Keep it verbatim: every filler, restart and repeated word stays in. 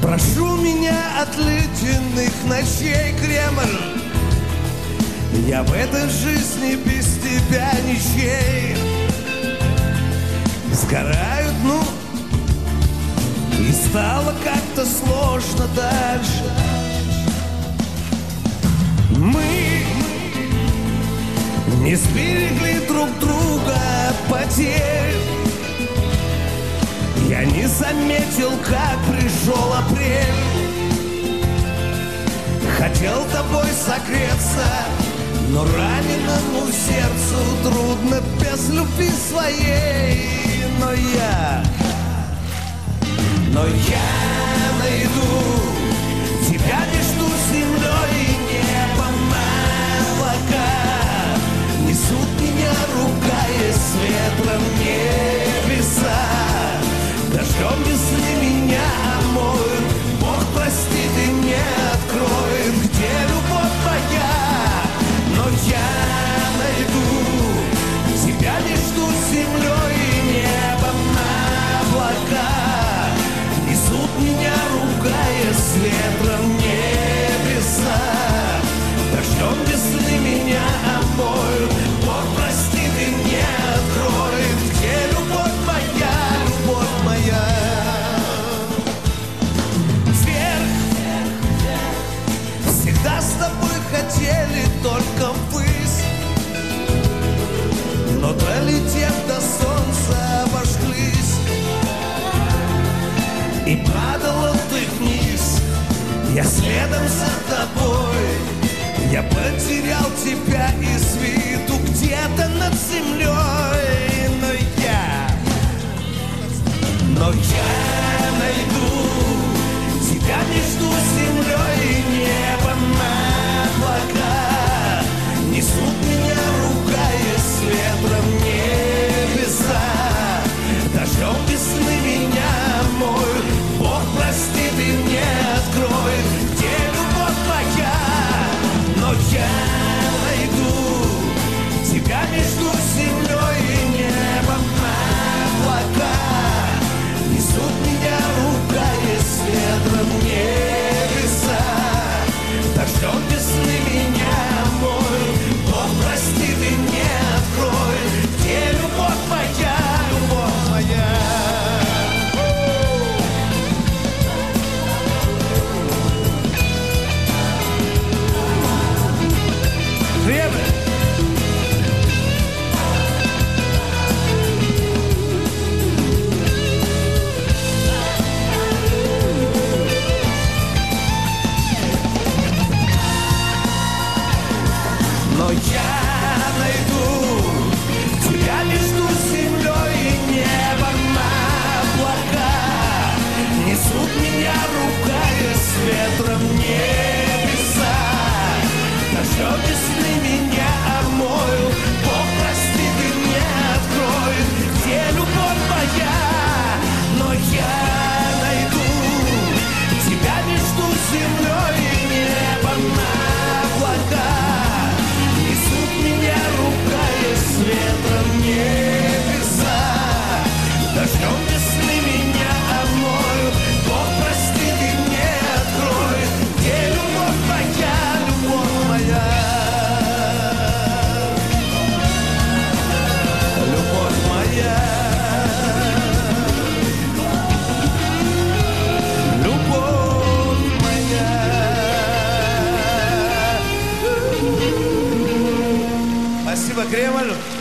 Прошу меня от ледяных ночей, Кремль. Я в этой жизни без тебя ничей. Сгорают, ну, и стало как-то сложно дальше. Мы не сберегли друг друга потерь. Я не заметил, как пришел апрель. Хотел тобой согреться, но раненому сердцу трудно без любви своей. Но я, но я найду тебя между землей и небом. Облака несут меня, ругаясь ветром, небеса. Дождем весны меня омоют. Бог, прости, ты мне откроет, где любовь моя. Но я найду тебя между землей и небом. Облака несут меня, ругаясь ветром, небеса. Дождем весны меня омоют. Бог, прости, ты мне откроет, где любовь моя, любовь моя. Вверх, всегда с тобой хотели только ввысь, но долетев до солнца обожглись. И падала ты вниз, я следом за тобой. Я потерял тебя из виду где-то над землей. Но я, но я найду тебя между землей и небом. Облака несут меня, ругаясь ветром, небеса. Дождем весны меня омоют. Бог, прости, ты мне открой, где любовь моя. Но я найду тебя между землей и небом. Облака несут меня, ругаясь ветром, небеса. Дождем весны меня омоют. Бог, прости, ты мне открой, где любовь моя, любовь моя. Кремль. Но я найду тебя между землей и небом. Облака несут меня, ругаясь ветром, небеса. Дождем весны меня омоют. Бог, прости, ты мне открой, где любовь моя. Но я найду тебя между землей и небом. Облака несут меня, ругаясь ветром, небеса. Дождем весны меня омоют. Бог, прости, ты мне открой, где любовь моя, любовь моя. Любовь моя. Любовь моя. Спасибо, Кремль.